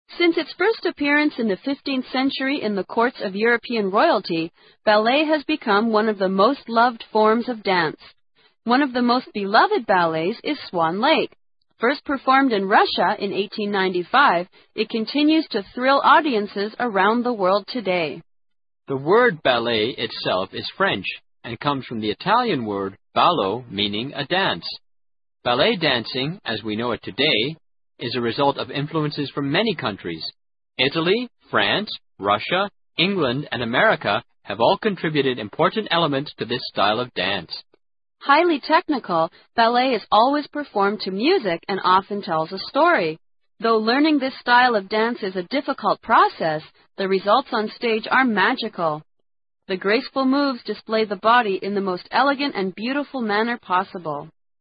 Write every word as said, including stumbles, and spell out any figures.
Since its first appearance in the fifteenth century in the courts of European royalty, ballet has become one of the most loved forms of dance. One of the most beloved ballets is Swan Lake. First performed in Russia in eighteen ninety-five, it continues to thrill audiences around the world today. The word ballet itself is French and comes from the Italian word ballo, meaning a dance. Ballet dancing, as we know it today, is a result of influences from many countries. Italy, France, Russia, England, and America have all contributed important elements to this style of dance. Highly technical, ballet is always performed to music and often tells a story. Though learning this style of dance is a difficult process, the results on stage are magical. The graceful moves display the body in the most elegant and beautiful manner possible.